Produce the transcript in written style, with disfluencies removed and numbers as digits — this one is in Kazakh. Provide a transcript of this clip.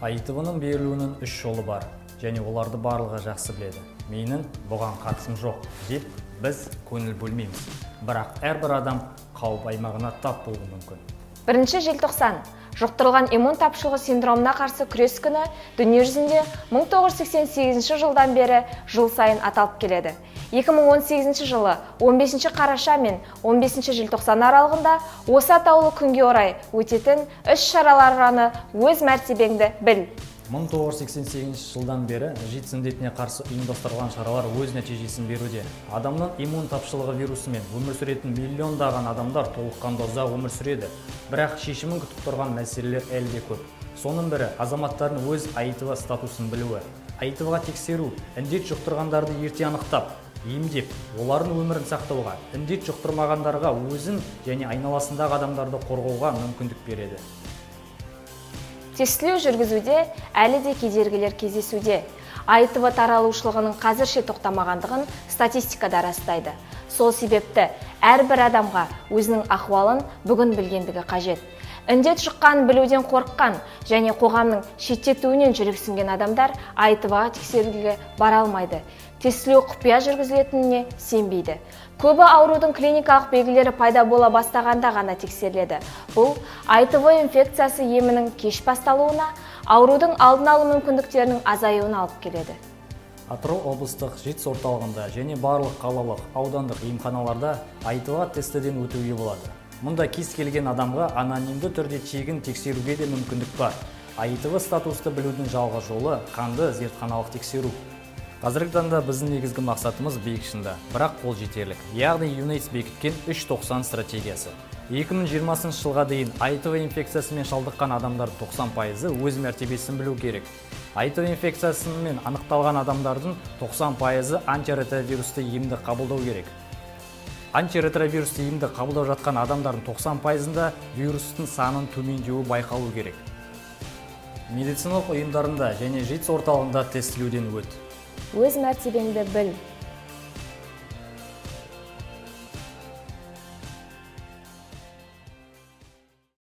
АИТВ-ның берілуінің 3 жолы бар, және оларды барлығы жақсы біледі. Менің бұған қатысым жоқ деп біз көңіл бөлмейміз. Бірақ әрбір адам қауіп аймағына тап болуы мүмкін. 1 желтоқсан жұқтырылған иммун тапшылығы синдромына қарсы күрес күні дүние жүзінде 1988 жылдан бері жыл сайын аталып келеді. 2018 жылы 15 қараша мен 15 желтоқсан аралығында осы атаулы күнге орай өтетін іс-шараларны өз мәртебеңді біл. 1988 жылдан бері ЖИТС індетіне қарсы ұйымдастырылған шаралар өз нәтижесін беруде. Адамның иммун тапшылығы вирусымен өмір сүретін миллиондаған адамдар толыққанды ұзақ өмір сүреді. Бірақ шешімін күтіп тұрған мәселелер әлі де көп. Соның бірі азаматтардың өз АИТВ статусын білуі. АИТВ-ға тексеру, індет жұқтырғандарды ерте анықтап, емдеп, олардың өмірін сақтауға, індет жұқтырмағандарға өзін және айналасындағы адамдарды қорғауға мүмкіндік береді. Тестілеу жүргізуде әлі де кедергілер кездесуде. АИТВ таралушылығының қазірше тоқтамағандығын статистикада растайды. Сол себепті әрбір адамға өзінің ахуалын бүгін білгендігі қажет. Індет жұққанын білуден қорыққан және қоғамның шеттетуінен жүрексінген адамдар АИТВ-ға тексеруге бара алмайды. Тестілеу құпия жүргізілетініне сенбейді. Көбі аурудың клиникалық белгілері пайда бола бастағанда ғана тексеріледі. Бұл АИТВ инфекциясы емінің кеш басталуына, аурудың алдын алу мүмкіндіктерінің азаюына алып келеді. Атырау облыстық ЖИТС орталығында және барлық қалалық аудандық емханаларда АИТВ тестіден өтуге болады. Мұнда кез келген адамға анонимді түрде тегін тексеруге де мүмкіндік бар. АИТВ статусты білудің жалғыз жолы қанды зертханалық тексеру. Қазіргі таңда біздің негізгі мақсатымыз биік шыңда, бірақ қол жетерлік. Яғни ЮНЕЙДС бекіткен 390 стратегиясы. 2020 жылға дейін АИТВ инфекциясымен шалдыққан адамдар 90% өз мәртебесін білу керек. АИТВ инфекциясымен анықталған адамдардың 90% антиретровирусты емді қабылдау керек. Антиретровирусты емді қабылдау жатқан адамдардың 90%-ында вирустың санын төмендеуі байқалу керек. Медициналық ұйымдарында және ЖИТС орталығында тестілеуден өт. Өз мәртебеңді біл.